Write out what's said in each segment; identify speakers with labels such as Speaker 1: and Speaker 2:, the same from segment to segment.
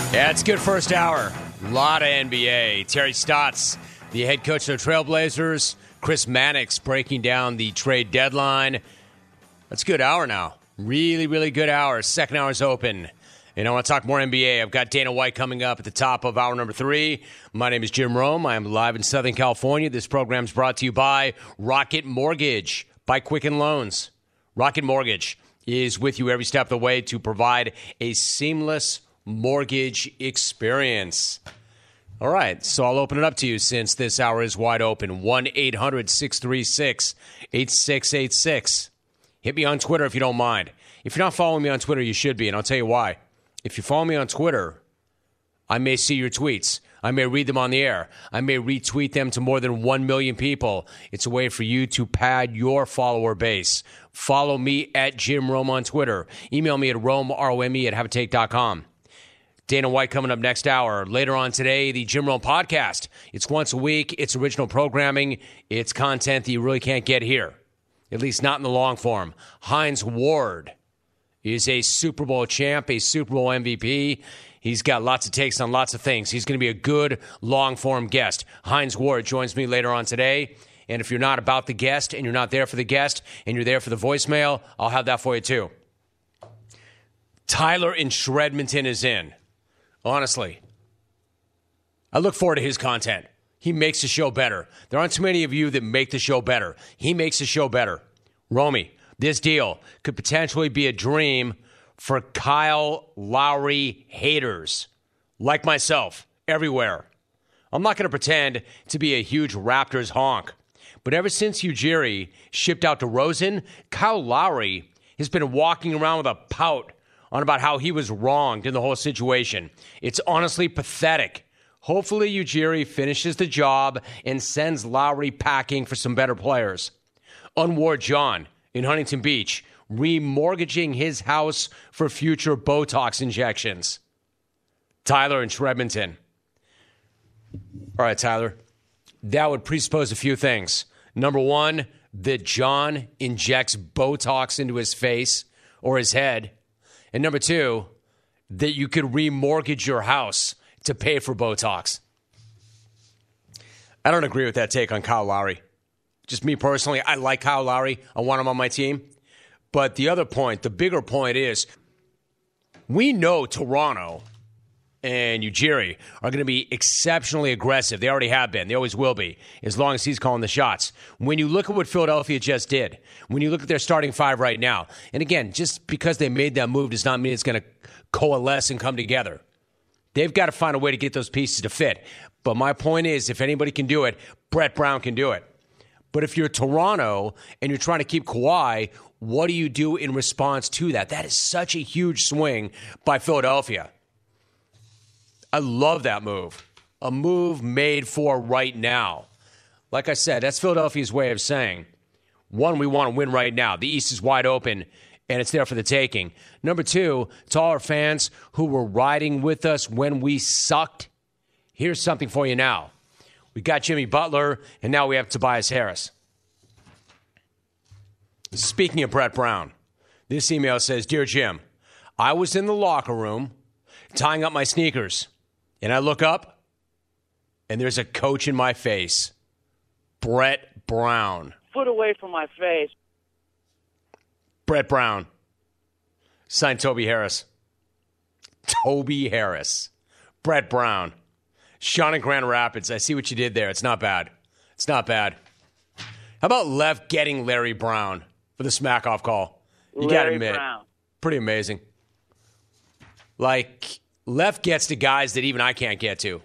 Speaker 1: Yeah, it's a good first hour. A lot of NBA. Terry Stotts, the head coach of the Trailblazers. Chris Mannix breaking down the trade deadline. That's a good hour now. Really, really good hour. Second hour's open. And I want to talk more NBA. I've got Dana White coming up at the top of hour number 3. My name is Jim Rome. I am live in Southern California. This program is brought to you by Rocket Mortgage, by Quicken Loans. Rocket Mortgage is with you every step of the way to provide a seamless mortgage experience. All right, so I'll open it up to you since this hour is wide open. 1-800-636-8686. Hit me on Twitter if you don't mind. If you're not following me on Twitter, you should be, and I'll tell you why. If you follow me on Twitter, I may see your tweets. I may read them on the air. I may retweet them to more than 1 million people. It's a way for you to pad your follower base. Follow me at Jim Rome on Twitter. Email me at Rome, R-O-M-E, @haveatake.com. Dana White coming up next hour. Later on today, the Jim Rome podcast. It's once a week. It's original programming. It's content that you really can't get here, at least not in the long form. Hines Ward is a Super Bowl champ, a Super Bowl MVP. He's got lots of takes on lots of things. He's going to be a good long-form guest. Hines Ward joins me later on today. And if you're not about the guest and you're not there for the guest and you're there for the voicemail, I'll have that for you too. Tyler in Shredmonton is in. Honestly, I look forward to his content. He makes the show better. There aren't too many of you that make the show better. He makes the show better. Romy, this deal could potentially be a dream for Kyle Lowry haters like myself everywhere. I'm not going to pretend to be a huge Raptors honk, but ever since Ujiri shipped out DeRozan, Kyle Lowry has been walking around with a pout on about how he was wronged in the whole situation. It's honestly pathetic. Hopefully Ujiri finishes the job and sends Lowry packing for some better players. Unwar John in Huntington Beach, remortgaging his house for future Botox injections. Tyler in Shredmonton. All right, Tyler. That would presuppose a few things. Number one, that John injects Botox into his face or his head. And number two, that you could remortgage your house to pay for Botox. I don't agree with that take on Kyle Lowry. Just me personally, I like Kyle Lowry. I want him on my team. But the other point, the bigger point is, we know Toronto and Ujiri are going to be exceptionally aggressive. They already have been. They always will be, as long as he's calling the shots. When you look at what Philadelphia just did, when you look at their starting five right now, and again, just because they made that move does not mean it's going to coalesce and come together. They've got to find a way to get those pieces to fit. But my point is, if anybody can do it, Brett Brown can do it. But if you're Toronto and you're trying to keep Kawhi, what do you do in response to that? That is such a huge swing by Philadelphia. I love that move. A move made for right now. Like I said, that's Philadelphia's way of saying, one, we want to win right now. The East is wide open, and it's there for the taking. Number two, to all our fans who were riding with us when we sucked, here's something for you now. We got Jimmy Butler, and now we have Tobias Harris. Speaking of Brett Brown, this email says, Dear Jim, I was in the locker room tying up my sneakers, and I look up, and there's a coach in my face. Brett Brown.
Speaker 2: Foot away from my face.
Speaker 1: Brett Brown. Signed Toby Harris. Toby Harris. Brett Brown. Sean in Grand Rapids. I see what you did there. It's not bad. It's not bad. How about Lev getting Larry Brown for the smack-off call? You got to admit.
Speaker 2: Brown.
Speaker 1: Pretty amazing. Like, Lev gets to guys that even I can't get to.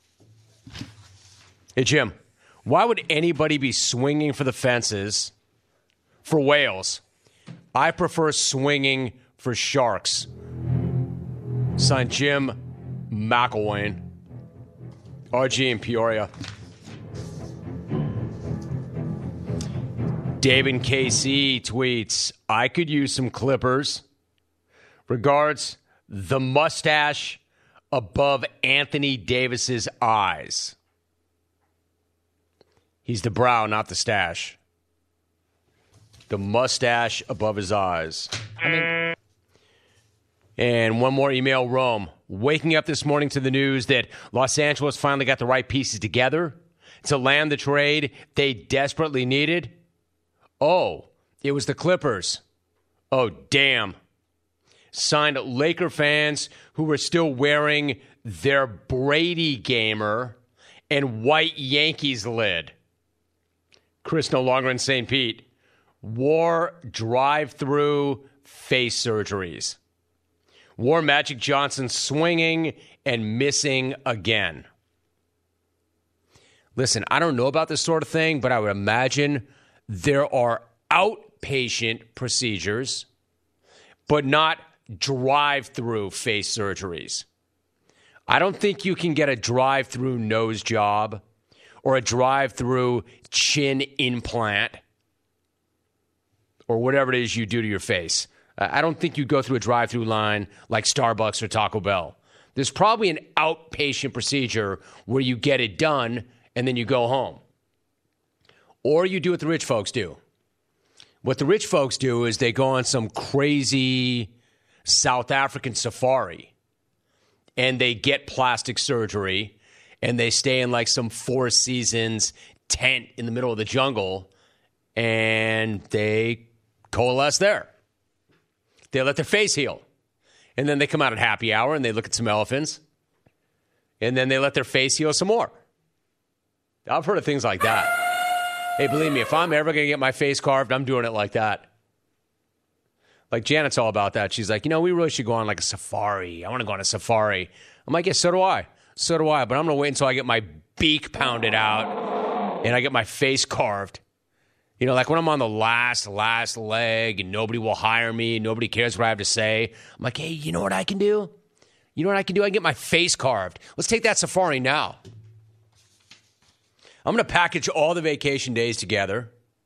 Speaker 1: Hey, Jim, why would anybody be swinging for the fences for whales? I prefer swinging for sharks. Signed Jim McElwain. RG in Peoria. David KC tweets, I could use some clippers. Regards, the mustache above Anthony Davis's eyes. He's the brow, not the stash. The mustache above his eyes. And one more email, Rome. waking up this morning to the news that Los Angeles finally got the right pieces together to land the trade they desperately needed? Oh, it was the Clippers. Oh, damn. Signed Laker fans who were still wearing their Brady gamer and white Yankees lid. Chris no longer in St. Pete. Wore drive-through face surgeries. Wore Magic Johnson swinging and missing again. Listen, I don't know about this sort of thing, but I would imagine there are outpatient procedures, but not drive-through face surgeries. I don't think you can get a drive-through nose job or a drive-through chin implant or whatever it is you do to your face. I don't think you go through a drive-through line like Starbucks or Taco Bell. There's probably an outpatient procedure where you get it done and then you go home. Or you do what the rich folks do. What the rich folks do is they go on some crazy South African safari and they get plastic surgery and they stay in like some Four Seasons tent in the middle of the jungle and they coalesce there. They let their face heal. And then they come out at happy hour and they look at some elephants. And then they let their face heal some more. I've heard of things like that. Hey, believe me, if I'm ever going to get my face carved, I'm doing it like that. Like Janet's all about that. She's like, we really should go on like a safari. I want to go on a safari. I'm like, yeah, so do I. So do I. But I'm going to wait until I get my beak pounded out and I get my face carved. Like when I'm on the last leg and nobody will hire me, nobody cares what I have to say. I'm like, hey, you know what I can do? I can get my face carved. Let's take that safari now. I'm going to package all the vacation days together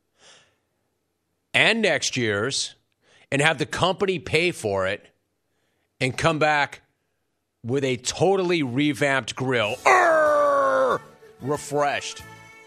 Speaker 1: and next year's and have the company pay for it and come back with a totally revamped grill. Refreshed.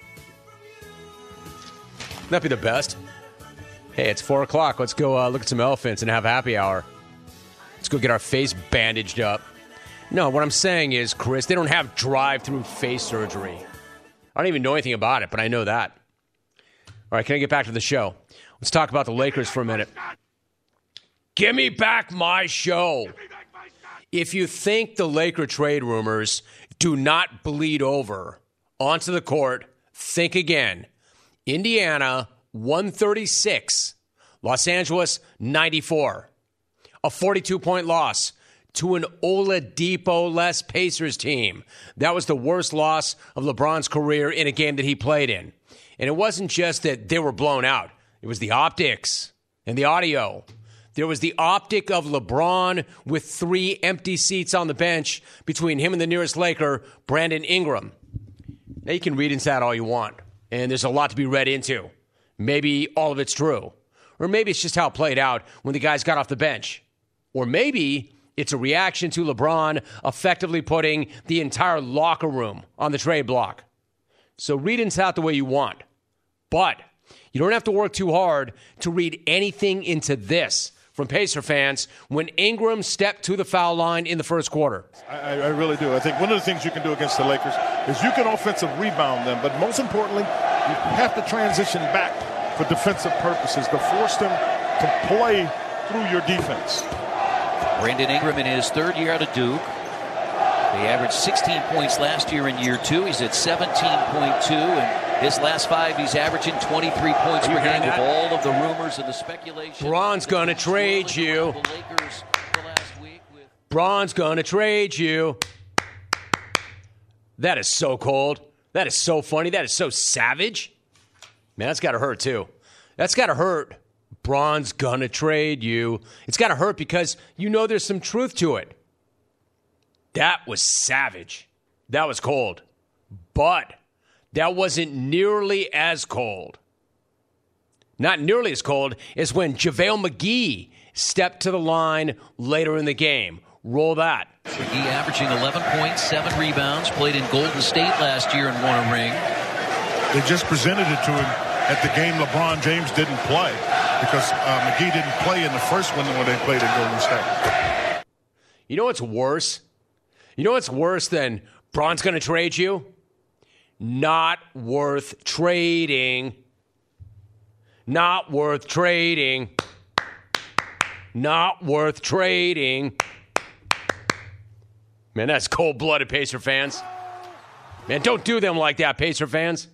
Speaker 1: That'd be the best. Hey, it's 4 o'clock. Let's go look at some elephants and have happy hour. Let's go get our face bandaged up. No, what I'm saying is, Chris, they don't have drive-through face surgery. I don't even know anything about it, but I know that. All right, can I get back to the show? Let's talk about the Lakers for a minute. Give me back my show. If you think the Laker trade rumors do not bleed over onto the court, think again. Indiana, 136. Los Angeles, 94. A 42-point loss to an Oladipo-less Pacers team. That was the worst loss of LeBron's career in a game that he played in. And it wasn't just that they were blown out. It was the optics and the audio. There was the optic of LeBron with 3 empty seats on the bench between him and the nearest Laker, Brandon Ingram. Now, you can read into that all you want. And there's a lot to be read into. Maybe all of it's true. Or maybe it's just how it played out when the guys got off the bench. Or maybe it's a reaction to LeBron effectively putting the entire locker room on the trade block. So read into that the way you want. But you don't have to work too hard to read anything into this from Pacer fans when Ingram stepped to the foul line in the first quarter.
Speaker 2: I really do. I think one of the things you can do against the Lakers is you can offensive rebound them, but most importantly, you have to transition back for defensive purposes to force them to play through your defense.
Speaker 3: Brandon Ingram in his third year out of Duke. He averaged 16 points last year in year 2. He's at 17.2, and his last 5, he's averaging 23 points per game with all of the rumors and the speculation.
Speaker 1: Bron's going to trade you. Bron's going to trade you. That is so cold. That is so funny. That is so savage. Man, that's got to hurt, too. That's got to hurt. Bron's going to trade you. It's got to hurt because you know there's some truth to it. That was savage. That was cold. But that wasn't nearly as cold. Not nearly as cold as when JaVale McGee stepped to the line later in the game. Roll that.
Speaker 3: McGee averaging 11 points, 7 rebounds, played in Golden State last year and won a ring.
Speaker 2: They just presented it to him at the game LeBron James didn't play because McGee didn't play in the first one when they played in Golden State.
Speaker 1: You know what's worse You know what's worse than Bron's going to trade you? Not worth trading. Not worth trading. Not worth trading. Man, that's cold-blooded, Pacer fans. Man, don't do them like that, Pacer fans.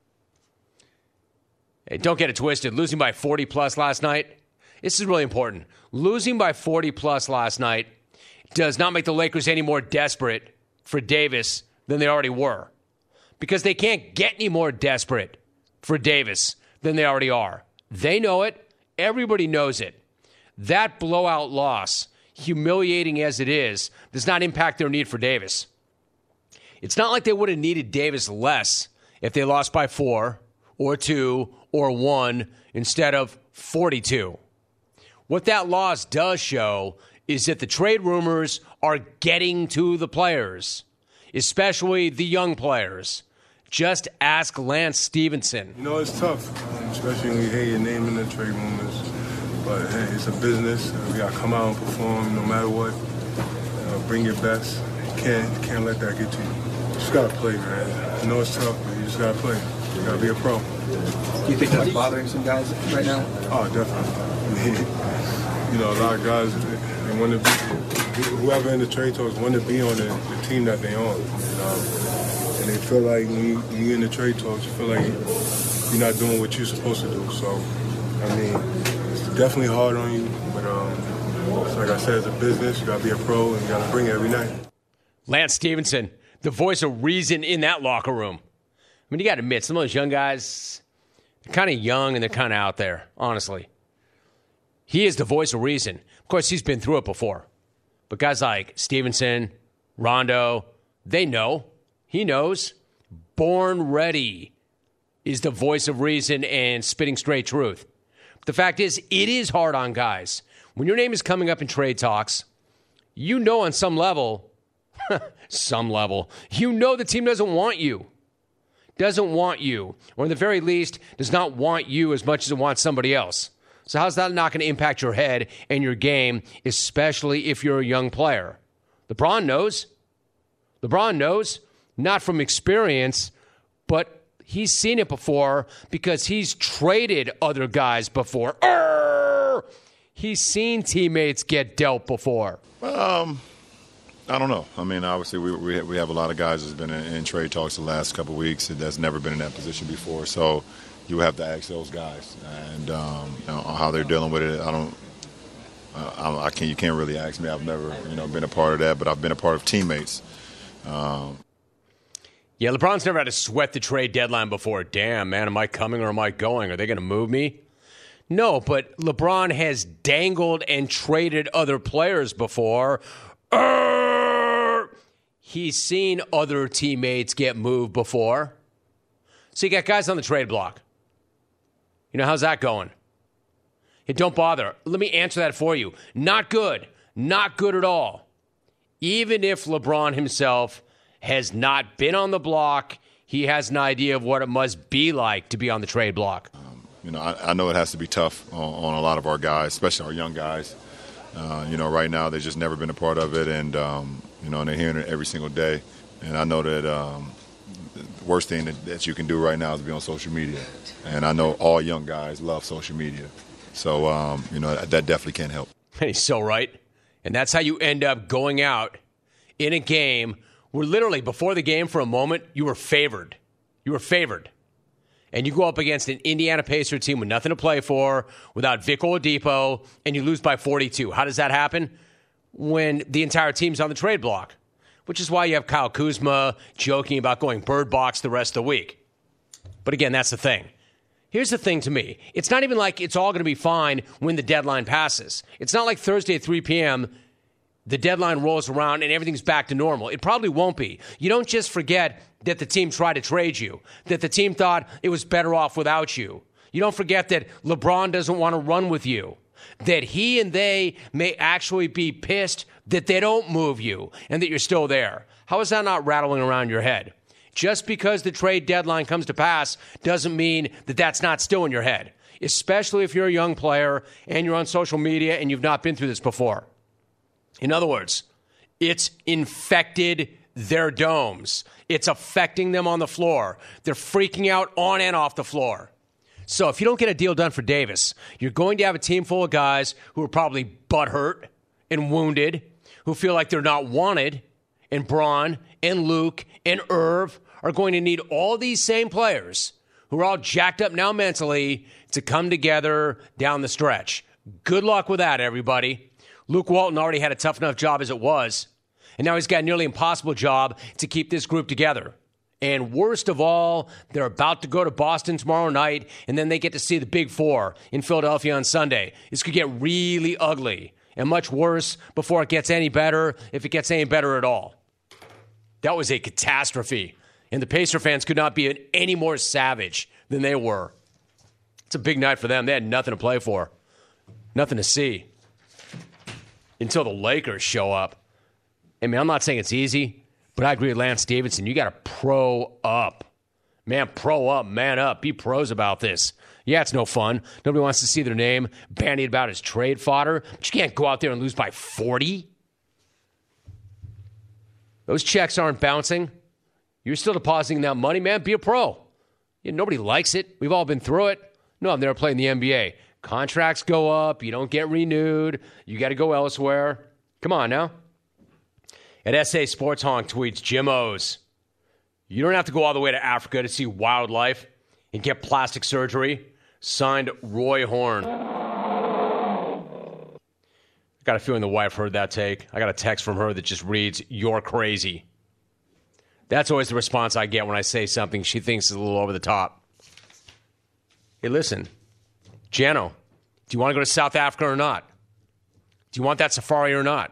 Speaker 1: Hey, don't get it twisted. Losing by 40-plus last night, this is really important. Losing by 40-plus last night does not make the Lakers any more desperate for Davis than they already were. Because they can't get any more desperate for Davis than they already are. They know it. Everybody knows it. That blowout loss, humiliating as it is, does not impact their need for Davis. It's not like they would have needed Davis less if they lost by 4 or 2 or 1 instead of 42. What that loss does show is that the trade rumors are getting to the players, especially the young players. Just ask Lance Stevenson.
Speaker 4: You know, it's tough, especially when you hear your name in the trade rumors. But, hey, it's a business. We got to come out and perform no matter what. Bring your best. You can't let that get to you. You just got to play, man. I know it's tough, but you just got to play. You got to be a pro.
Speaker 5: Do you think that's bothering some guys right now?
Speaker 4: Oh, definitely. You know, a lot of guys, they want to be, whoever in the trade talks want to be on the team that they on. And they feel like when you're in the trade talks, you feel like you're not doing what you're supposed to do. So, I mean, it's definitely hard on you. But like I said, it's a business. You got to be a pro, and you got to bring it every night.
Speaker 1: Lance Stevenson, the voice of reason in that locker room. I mean, you got to admit, some of those young guys, they're kind of young and they're kind of out there, honestly. He is the voice of reason. Of course, he's been through it before. But guys like Stevenson, Rondo, they know. He knows. Born ready is the voice of reason and spitting straight truth. The fact is, it is hard on guys. When your name is coming up in trade talks, you know on some level, you know the team doesn't want you. Doesn't want you. Or at the very least, does not want you as much as it wants somebody else. So how's that not going to impact your head and your game, especially if you're a young player? LeBron knows. LeBron knows. Not from experience, but he's seen it before because he's traded other guys before. He's seen teammates get dealt before.
Speaker 6: I don't know. I mean, obviously, we have a lot of guys that's been in trade talks the last couple of weeks that's never been in that position before. So you have to ask those guys and how they're dealing with it. You can't really ask me. I've never been a part of that, but I've been a part of teammates.
Speaker 1: Yeah, LeBron's never had to sweat the trade deadline before. Damn, man, am I coming or am I going? Are they going to move me? No, but LeBron has dangled and traded other players before. He's seen other teammates get moved before. So you got guys on the trade block. You know, how's that going? Hey, don't bother. Let me answer that for you. Not good. Not good at all. Even if LeBron himself has not been on the block, he has an idea of what it must be like to be on the trade block.
Speaker 6: I know it has to be tough on a lot of our guys, especially our young guys. Right now they've just never been a part of it, and and they're hearing it every single day. And I know that the worst thing that you can do right now is be on social media. And I know all young guys love social media. So, that definitely can't help.
Speaker 1: And he's so right. And that's how you end up going out in a game where literally before the game for a moment, you were favored. You were favored. And you go up against an Indiana Pacer team with nothing to play for, without Vic Oladipo, and you lose by 42. How does that happen? When the entire team's on the trade block, which is why you have Kyle Kuzma joking about going bird box the rest of the week. But again, that's the thing. Here's the thing to me. It's not even like it's all going to be fine when the deadline passes. It's not like Thursday at 3 p.m., the deadline rolls around and everything's back to normal. It probably won't be. You don't just forget that the team tried to trade you, that the team thought it was better off without you. You don't forget that LeBron doesn't want to run with you, that he and they may actually be pissed that they don't move you and that you're still there. How is that not rattling around your head? Just because the trade deadline comes to pass doesn't mean that that's not still in your head, especially if you're a young player and you're on social media and you've not been through this before. In other words, It's infected their domes. It's affecting them on the floor. They're freaking out on and off the floor. So if you don't get a deal done for Davis, you're going to have a team full of guys who are probably butthurt and wounded, who feel like they're not wanted, and Braun and Luke and Irv are going to need all these same players who are all jacked up now mentally to come together down the stretch. Good luck with that, everybody. Luke Walton already had a tough enough job as it was, and now he's got a nearly impossible job to keep this group together. And worst of all, they're about to go to Boston tomorrow night, and then they get to see the Big Four in Philadelphia on Sunday. This could get really ugly and much worse before it gets any better, if it gets any better at all. That was a catastrophe, and the Pacer fans could not be any more savage than they were. It's a big night for them. They had nothing to play for, nothing to see, until the Lakers show up. I mean, I'm not saying it's easy, but I agree with Lance Stephenson. You got to pro up. Man, pro up, man up. Be pros about this. Yeah, it's no fun. Nobody wants to see their name bandied about as trade fodder, but you can't go out there and lose by 40. Those checks aren't bouncing. You're still depositing that money, man. Be a pro. Yeah, nobody likes it. We've all been through it. No, I'm there playing the NBA. Contracts go up. You don't get renewed. You got to go elsewhere. Come on now. At SA Sports Honk tweets, Jim O's. You don't have to go all the way to Africa to see wildlife and get plastic surgery. Signed, Roy Horn. I got a feeling the wife heard that take. I got a text from her that just reads, "You're crazy." That's always the response I get when I say something she thinks is a little over the top. Hey, listen, Jano, do you want to go to South Africa or not? Do you want that safari or not?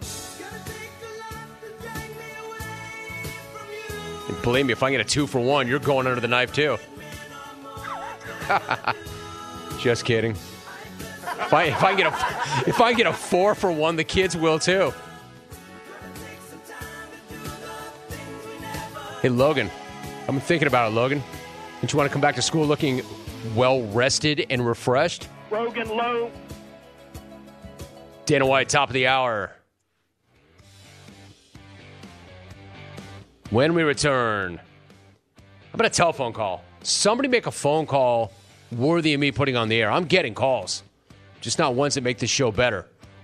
Speaker 1: And believe me, if I get a 2-for-1, you're going under the knife too. Just kidding. If I get a 4-for-1, the kids will too. Hey, Logan, I've been thinking about it, Logan. Don't you want to come back to school looking well-rested and refreshed?
Speaker 7: Rogan low.
Speaker 1: Dana White, top of the hour. When we return, how about a telephone call? Somebody make a phone call worthy of me putting on the air. I'm getting calls, just not ones that make the show better.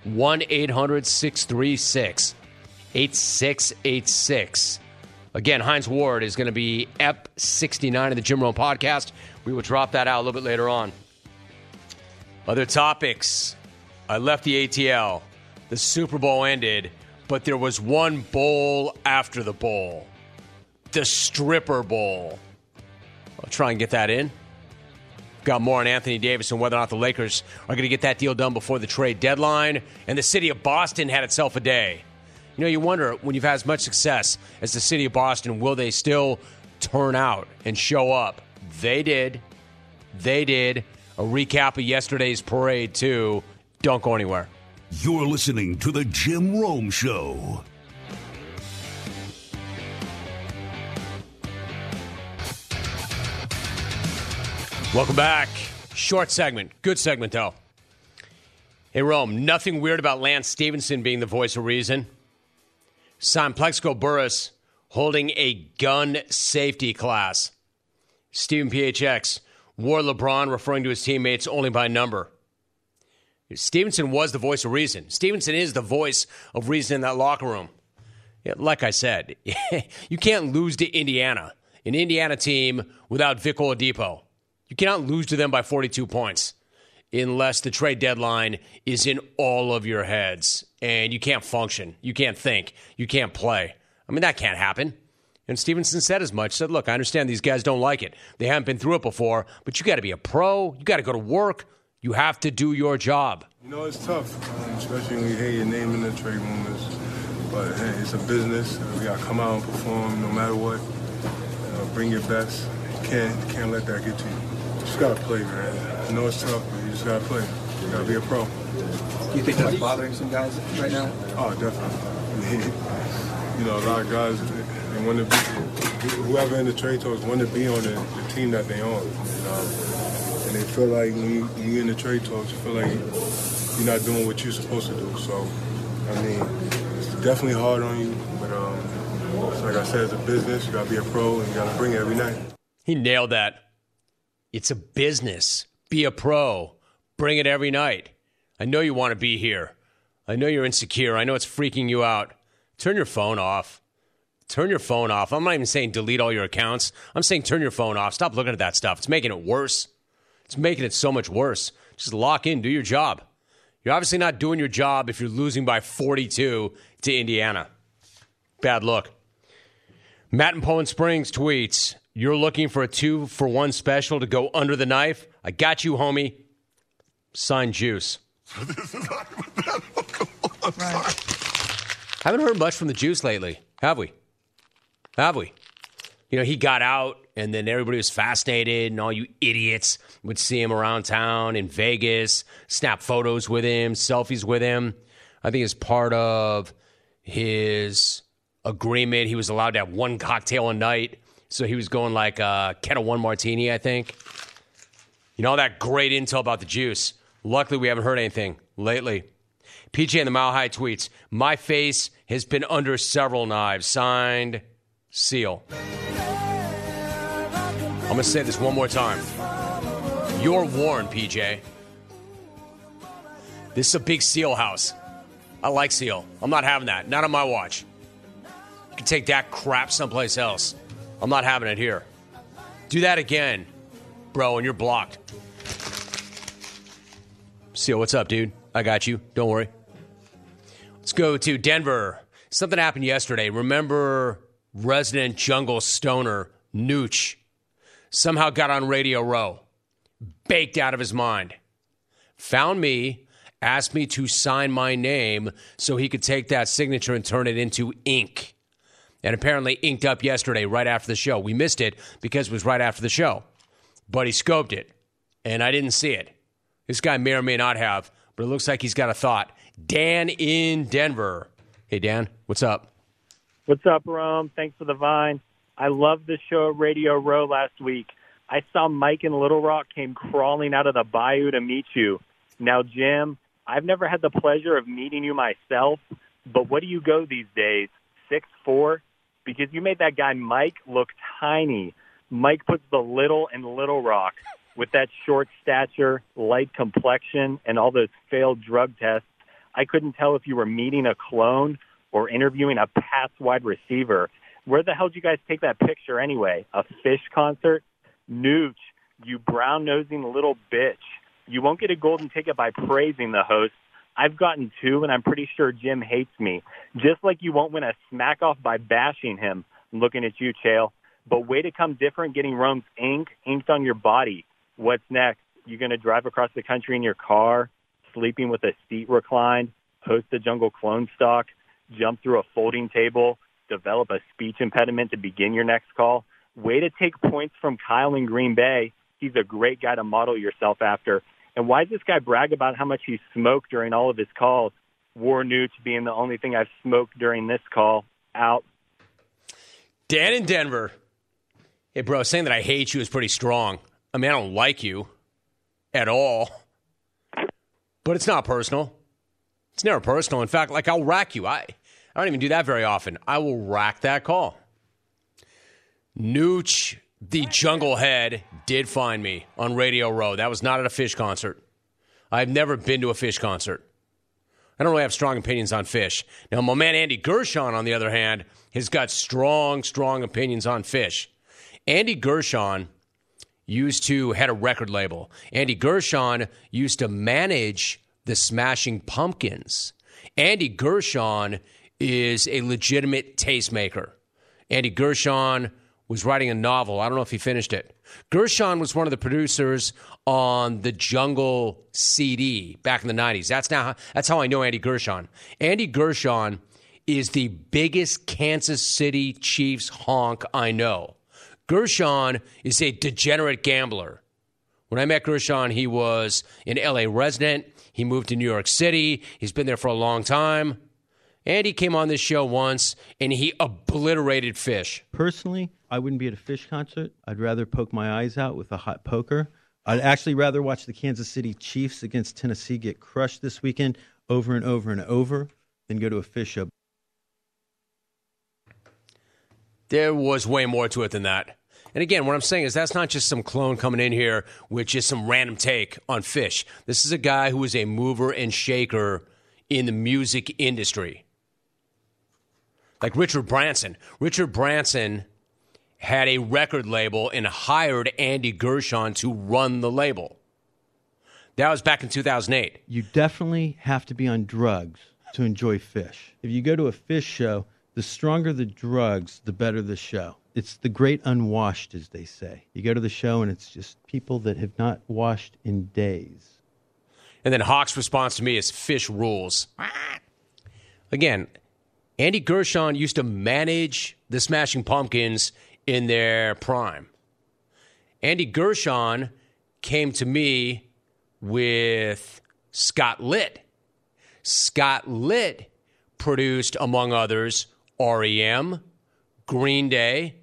Speaker 1: 1-800-636-8686. Again, Hines Ward is going to be Ep 69 of the Jim Rome podcast. We will drop that out a little bit later on. Other topics. I left the ATL. The Super Bowl ended, but there was one bowl after the bowl. The Stripper Bowl. I'll try and get that in. Got more on Anthony Davis and whether or not the Lakers are going to get that deal done before the trade deadline. And the city of Boston had itself a day. You know, you wonder, when you've had as much success as the city of Boston, will they still turn out and show up? They did. They did. A recap of yesterday's parade, too. Don't go anywhere.
Speaker 8: You're listening to The Jim Rome Show.
Speaker 1: Welcome back. Short segment. Good segment, though. Hey, Rome, nothing weird about Lance Stephenson being the voice of reason. Signed Plexico Burress holding a gun safety class. Stephen PHX wore LeBron referring to his teammates only by number. Stevenson was the voice of reason. Stevenson is the voice of reason in that locker room. Yeah, like I said, you can't lose to Indiana, an Indiana team without Vic Oladipo. You cannot lose to them by 42 points unless the trade deadline is in all of your heads and you can't function, you can't think, you can't play. I mean, that can't happen. And Stevenson said as much, said, look, I understand these guys don't like it. They haven't been through it before, but you got to be a pro. You got to go to work. You have to do your job.
Speaker 4: You know, it's tough, especially when you hear your name in the trade rumors. But, hey, it's a business. We got to come out and perform no matter what. Bring your best. You can't let that get to you. You just got to play, man. I know it's tough, but you just got to play. You got to be a pro.
Speaker 5: Do you think that's bothering some guys right now?
Speaker 4: Oh, definitely. You know, a lot of guys, they want to be, whoever in the trade talks want to be on the team that they on. And they feel like when you in the trade talks, you feel like you're not doing what you're supposed to do. So, I mean, definitely hard on you, but like I said, it's a business. You got to be a pro, and you got to bring it every night.
Speaker 1: He nailed that. It's a business. Be a pro. Bring it every night. I know you want to be here. I know you're insecure. I know it's freaking you out. Turn your phone off. Turn your phone off. I'm not even saying delete all your accounts. I'm saying turn your phone off. Stop looking at that stuff. It's making it worse. It's making it so much worse. Just lock in. Do your job. You're obviously not doing your job if you're losing by 42 to Indiana. Bad look. Matt in Poland Springs tweets, you're looking for a 2-for-1 special to go under the knife? I got you, homie. Signed Juice. Haven't heard much from the Juice lately, have we? You know, he got out, and then everybody was fascinated, and all you idiots would see him around town in Vegas, snap photos with him, selfies with him. I think as part of his agreement, he was allowed to have one cocktail a night, so he was going like Ketel One Martini, I think. You know, all that great intel about the Juice. Luckily, we haven't heard anything lately. PJ in the Mile High tweets, my face has been under several knives. Signed, Seal. I'm going to say this one more time. You're warned, PJ. This is a big Seal house. I like Seal. I'm not having that. Not on my watch. You can take that crap someplace else. I'm not having it here. Do that again, bro, and you're blocked. Seal, what's up, dude? I got you. Don't worry. Let's go to Denver. Something happened yesterday. Remember resident jungle stoner Nooch somehow got on Radio Row, baked out of his mind, found me, asked me to sign my name so he could take that signature and turn it into ink. And apparently inked up yesterday right after the show. We missed it because it was right after the show. But he scoped it, and I didn't see it. This guy may or may not have, but it looks like he's got a thought. Dan in Denver. Hey, Dan, what's up?
Speaker 7: What's up, Rome? Thanks for the Vine. I loved the show at Radio Row last week. I saw Mike in Little Rock came crawling out of the bayou to meet you. Now, Jim, I've never had the pleasure of meeting you myself, but what do you go these days, 6'4"? Because you made that guy Mike look tiny. Mike puts the little in Little Rock. With that short stature, light complexion, and all those failed drug tests, I couldn't tell if you were meeting a clone or interviewing a past wide receiver. Where the hell did you guys take that picture anyway? A Fish concert? Nooch, you brown-nosing little bitch. You won't get a golden ticket by praising the host. I've gotten 2, and I'm pretty sure Jim hates me. Just like you won't win a smack-off by bashing him. I'm looking at you, Chael. But way to come different getting Rome's ink inked on your body. What's next? You going to drive across the country in your car, sleeping with a seat reclined, host a jungle clone stock, jump through a folding table, develop a speech impediment to begin your next call? Way to take points from Kyle in Green Bay. He's a great guy to model yourself after. And why does this guy brag about how much he smoked during all of his calls? War Nooch being the only thing I've smoked during this call. Out.
Speaker 1: Dan in Denver. Hey, bro, saying that I hate you is pretty strong. I mean, I don't like you at all, but it's not personal. It's never personal. In fact, like, I'll rack you. I don't even do that very often. I will rack that call. Nooch, the jungle head, did find me on Radio Row. That was not at a Fish concert. I've never been to a Fish concert. I don't really have strong opinions on Fish. Now, my man Andy Gershon, on the other hand, has got strong opinions on Fish. Andy Gershon used to head a record label. Andy Gershon used to manage the Smashing Pumpkins. Andy Gershon is a legitimate tastemaker. Andy Gershon was writing a novel. I don't know if he finished it. Gershon was one of the producers on the Jungle CD back in the 90s. That's how I know Andy Gershon. Andy Gershon is the biggest Kansas City Chiefs honk I know. Gershon is a degenerate gambler. When I met Gershon, he was an LA resident. He moved to New York City. He's been there for a long time. And he came on this show once, and he obliterated Fish.
Speaker 9: Personally, I wouldn't be at a Fish concert. I'd rather poke my eyes out with a hot poker. I'd actually rather watch the Kansas City Chiefs against Tennessee get crushed this weekend over and over and over than go to a Fish show.
Speaker 1: There was way more to it than that. And again, what I'm saying is that's not just some clone coming in here with just some random take on Fish. This is a guy who is a mover and shaker in the music industry. Like Richard Branson. Richard Branson had a record label and hired Andy Gershon to run the label. That was back in 2008.
Speaker 9: You definitely have to be on drugs to enjoy Fish. If you go to a Fish show, the stronger the drugs, the better the show. It's the great unwashed, as they say. You go to the show, and it's just people that have not washed in days.
Speaker 1: And then Hawk's response to me is Fish rules. Again, Andy Gershon used to manage the Smashing Pumpkins in their prime. Andy Gershon came to me with Scott Litt. Scott Litt produced, among others, R.E.M., Green Day,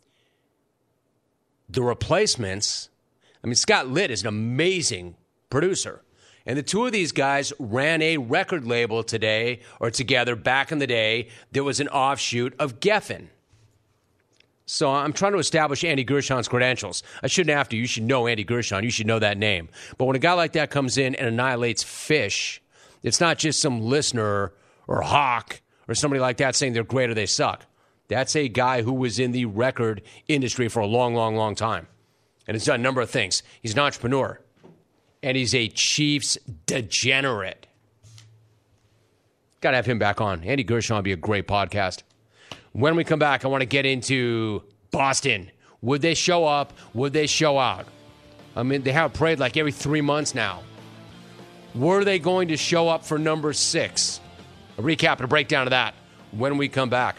Speaker 1: The Replacements. I mean, Scott Litt is an amazing producer. And the two of these guys ran a record label together back in the day. There was an offshoot of Geffen. So I'm trying to establish Andy Gershon's credentials. I shouldn't have to. You should know Andy Gershon. You should know that name. But when a guy like that comes in and annihilates Fish, it's not just some listener or Hawk or somebody like that saying they're great or they suck. That's a guy who was in the record industry for a long, long, long time. And has done a number of things. He's an entrepreneur. And he's a Chiefs degenerate. Got to have him back on. Andy Gershon would be a great podcast. When we come back, I want to get into Boston. Would they show up? Would they show out? I mean, they have a parade like every 3 months now. Were they going to show up for number 6? A recap and a breakdown of that when we come back.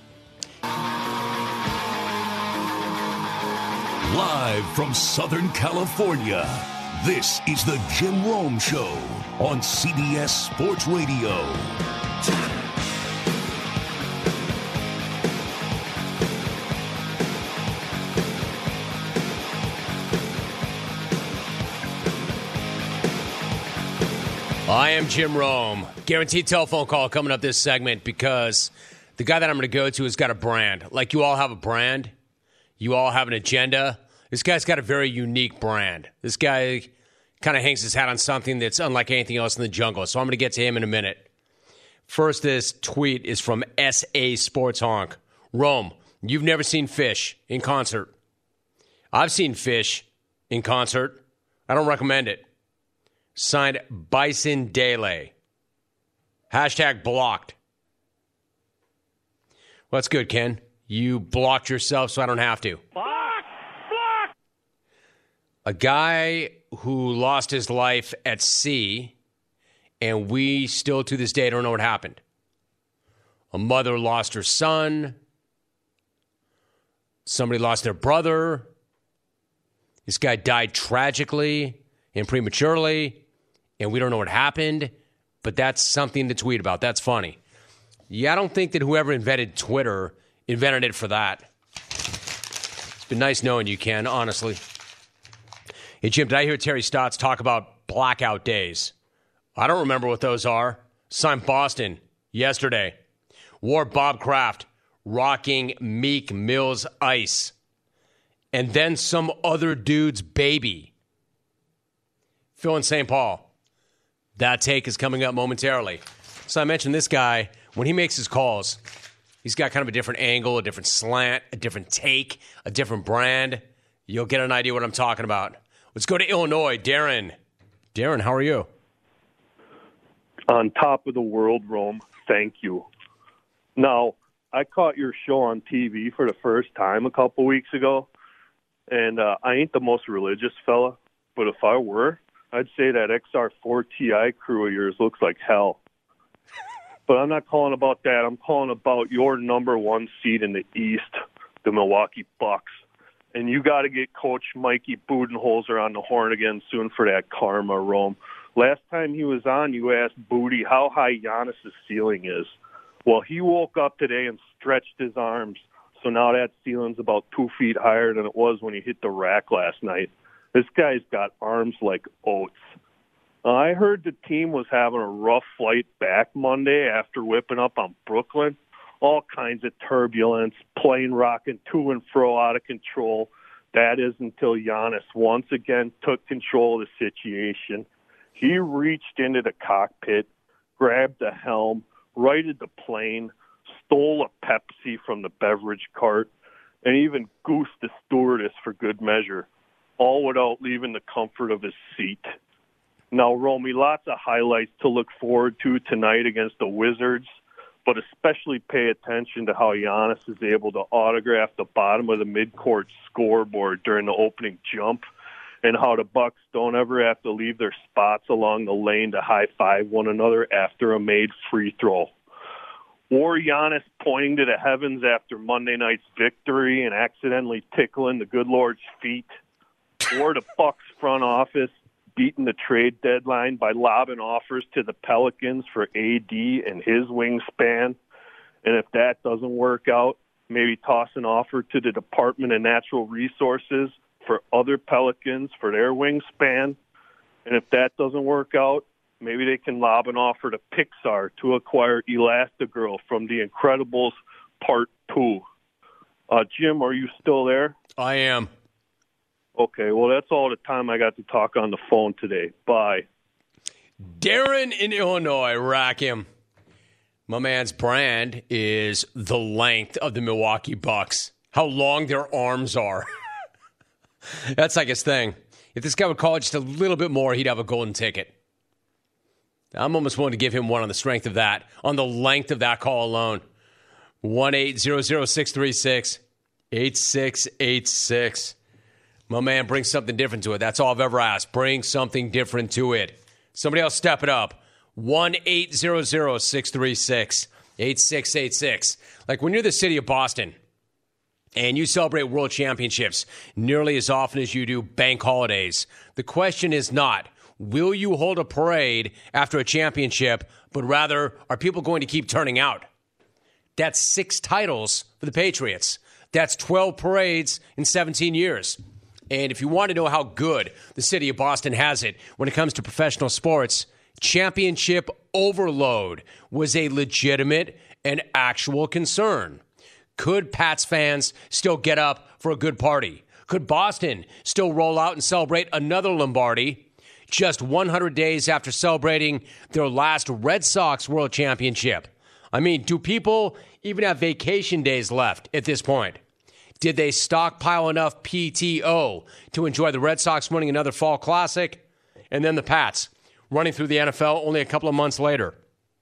Speaker 8: Live from Southern California, this is the Jim Rome Show on CBS Sports Radio.
Speaker 1: I am Jim Rome. Guaranteed telephone call coming up this segment because the guy that I'm going to go to has got a brand. Like you all have a brand. You all have an agenda. This guy's got a very unique brand. This guy kind of hangs his hat on something that's unlike anything else in the jungle. So I'm going to get to him in a minute. First, this tweet is from SA Sports Honk. Rome, you've never seen Fish in concert. I've seen Fish in concert. I don't recommend it. Signed Bison Dele. Hashtag blocked. Well, that's good, Ken. You blocked yourself so I don't have to. Block! A guy who lost his life at sea, and we still to this day don't know what happened. A mother lost her son. Somebody lost their brother. This guy died tragically and prematurely, and we don't know what happened, but that's something to tweet about. That's funny. Yeah, I don't think that whoever invented Twitter invented it for that. It's been nice knowing you, Ken, honestly. Hey, Jim, did I hear Terry Stotts talk about blackout days? I don't remember what those are. Signed Boston yesterday. Wore Bob Kraft rocking Meek Mill's Ice. And then some other dude's baby. Phil in St. Paul. That take is coming up momentarily. So I mentioned this guy, when he makes his calls, he's got kind of a different angle, a different slant, a different take, a different brand. You'll get an idea what I'm talking about. Let's go to Illinois. Darren. Darren, how are you?
Speaker 10: On top of the world, Rome. Thank you. Now, I caught your show on TV for the first time a couple weeks ago, and I ain't the most religious fella, but if I were, I'd say that XR4 Ti crew of yours looks like hell. But I'm not calling about that. I'm calling about your number 1 seed in the East, the Milwaukee Bucks. And you got to get Coach Mikey Budenholzer on the horn again soon for that karma, Rome. Last time he was on, you asked Booty how high Giannis' ceiling is. Well, he woke up today and stretched his arms, so now that ceiling's about 2 feet higher than it was when he hit the rack last night. This guy's got arms like oats. I heard the team was having a rough flight back Monday after whipping up on Brooklyn. all kinds of turbulence, plane rocking to and fro out of control. That is until Giannis once again took control of the situation. He reached into the cockpit, grabbed the helm, righted the plane, stole a Pepsi from the beverage cart, and even goosed the stewardess for good measure, all without leaving the comfort of his seat. Now, Romy, lots of highlights to look forward to tonight against the Wizards, but especially pay attention to how Giannis is able to autograph the bottom of the midcourt scoreboard during the opening jump, and how the Bucks don't ever have to leave their spots along the lane to high-five one another after a made free throw. Or Giannis pointing to the heavens after Monday night's victory and accidentally tickling the good Lord's feet. Or the Bucks front office beating the trade deadline by lobbing offers to the Pelicans for AD and his wingspan. And if that doesn't work out, maybe toss an offer to the Department of Natural Resources for other Pelicans for their wingspan. And if that doesn't work out, maybe they can lob an offer to Pixar to acquire Elastigirl from The Incredibles Part 2. Jim, are you still there?
Speaker 1: I am.
Speaker 10: Okay, well, that's all the time I got to talk on the phone today. Bye.
Speaker 1: Darren in Illinois, rack him. My man's brand is the length of the Milwaukee Bucks, how long their arms are. That's like his thing. If this guy would call it just a little bit more, he'd have a golden ticket. I'm almost willing to give him one on the strength of that, on the length of that call alone. 1-800-636-8686. My man brings something different to it. That's all I've ever asked. Bring something different to it. Somebody else step it up. 1-800-636-8686. Like when you're the city of Boston and you celebrate world championships nearly as often as you do bank holidays, the question is not, will you hold a parade after a championship, but rather, are people going to keep turning out? That's 6 titles for the Patriots. That's 12 parades in 17 years. And if you want to know how good the city of Boston has it when it comes to professional sports, championship overload was a legitimate and actual concern. Could Pats fans still get up for a good party? Could Boston still roll out and celebrate another Lombardi just 100 days after celebrating their last Red Sox World Championship? I mean, do people even have vacation days left at this point? Did they stockpile enough PTO to enjoy the Red Sox winning another fall classic? And then the Pats running through the NFL only a couple of months later.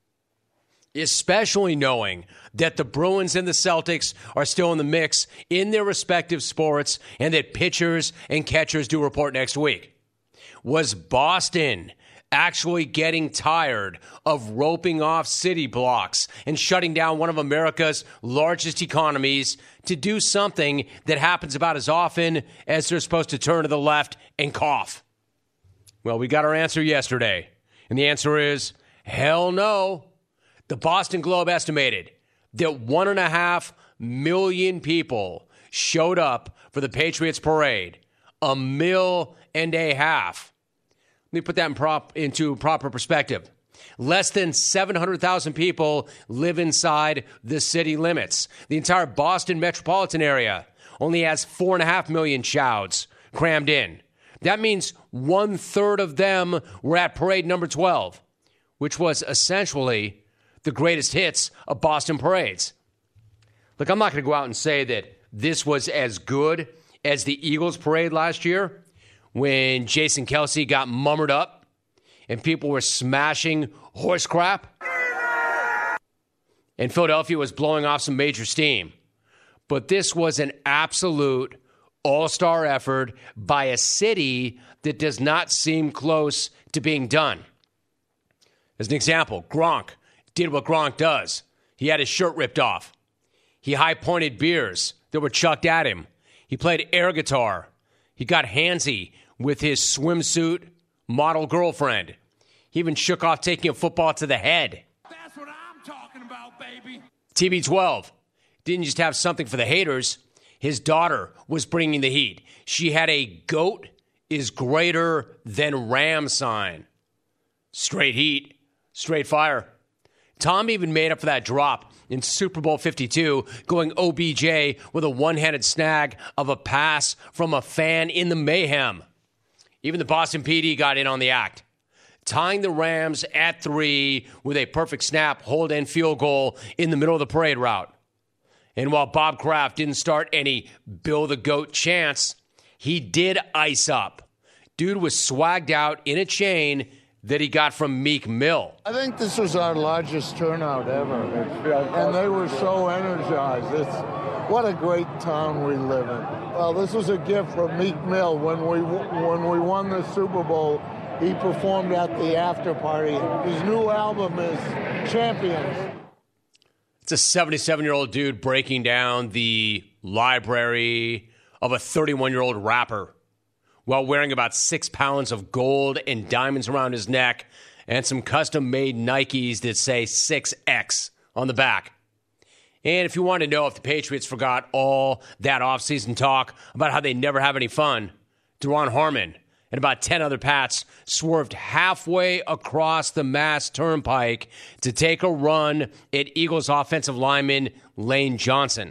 Speaker 1: Especially knowing that the Bruins and the Celtics are still in the mix in their respective sports and that pitchers and catchers do report next week. Was Boston actually getting tired of roping off city blocks and shutting down one of America's largest economies to do something that happens about as often as they're supposed to turn to the left and cough? Well, we got our answer yesterday, and the answer is hell no. The Boston Globe estimated that 1.5 million people showed up for the Patriots parade. 1.5 million. Let me put that into proper perspective. Less than 700,000 people live inside the city limits. The entire Boston metropolitan area only has 4.5 million chouds crammed in. That means 1/3 of them were at parade number 12, which was essentially the greatest hits of Boston parades. Look, I'm not going to go out and say that this was as good as the Eagles parade last year when Jason Kelce got mummered up and people were smashing horse crap and Philadelphia was blowing off some major steam. But this was an absolute all-star effort by a city that does not seem close to being done. As an example, Gronk did what Gronk does. He had his shirt ripped off. He high-pointed beers that were chucked at him. He played air guitar. He got handsy with his swimsuit model girlfriend. He even shook off taking a football to the head.
Speaker 8: That's what I'm talking about, baby.
Speaker 1: TB12 didn't just have something for the haters. His daughter was bringing the heat. She had a goat is greater than Ram sign. Straight heat, straight fire. Tom even made up for that drop in Super Bowl 52, going OBJ with a one-handed snag of a pass from a fan in the mayhem. Even the Boston PD got in on the act, tying the Rams at 3 with a perfect snap, hold, and field goal in the middle of the parade route. And while Bob Kraft didn't start any Bill the Goat chants, he did ice up. Dude was swagged out in a chain that he got from Meek Mill.
Speaker 11: I think this was our largest turnout ever, and they were so energized. What a great town we live in. Well, this was a gift from Meek Mill. When we won the Super Bowl, he performed at the after party. His new album is Champions.
Speaker 1: It's a 77-year-old dude breaking down the library of a 31-year-old rapper while wearing about 6 pounds of gold and diamonds around his neck and some custom-made Nikes that say 6X on the back. And if you want to know if the Patriots forgot all that offseason talk about how they never have any fun, Duron Harmon and about 10 other Pats swerved halfway across the Mass Turnpike to take a run at Eagles offensive lineman Lane Johnson.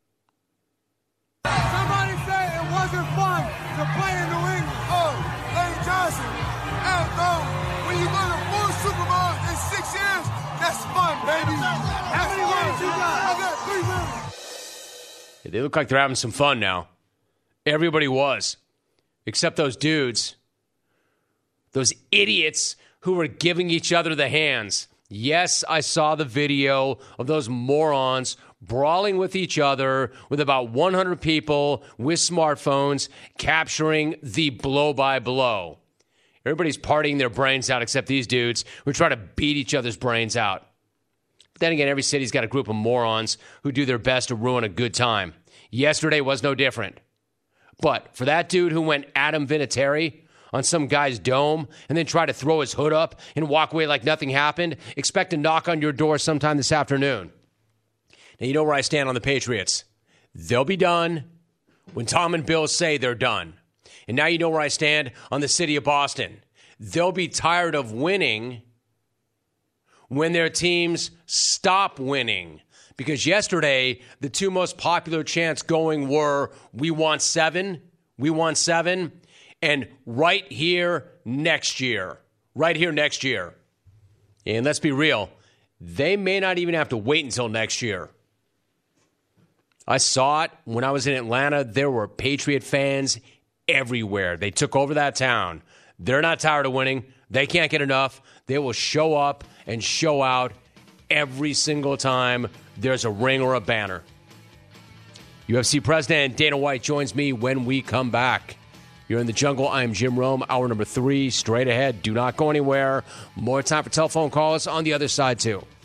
Speaker 12: Somebody said it wasn't fun to play in New England. Oh, Lane Johnson. When you go to 4 Super Bowls in 6 years, that's fun, baby. How many wins you got? I got 3 wins.
Speaker 1: They look like they're having some fun now. Everybody was. Except those dudes. Those idiots who were giving each other the hands. Yes, I saw the video of those morons brawling with each other with about 100 people with smartphones capturing the blow-by-blow. Everybody's partying their brains out except these dudes who try to beat each other's brains out. But then again, every city's got a group of morons who do their best to ruin a good time. Yesterday was no different. But for that dude who went Adam Vinatieri on some guy's dome and then tried to throw his hood up and walk away like nothing happened, expect a knock on your door sometime this afternoon. Now, you know where I stand on the Patriots. They'll be done when Tom and Bill say they're done. And now you know where I stand on the city of Boston. They'll be tired of winning when their teams stop winning. Because yesterday, the 2 most popular chants going were, we want 7, and right here next year. And let's be real, they may not even have to wait until next year. I saw it when I was in Atlanta. There were Patriot fans everywhere. They took over that town. They're not tired of winning. They can't get enough. They will show up and show out every single time there's a ring or a banner. UFC President Dana White joins me when we come back. You're in the jungle. I am Jim Rome. Hour number 3, straight ahead. Do not go anywhere. More time for telephone calls on the other side, too.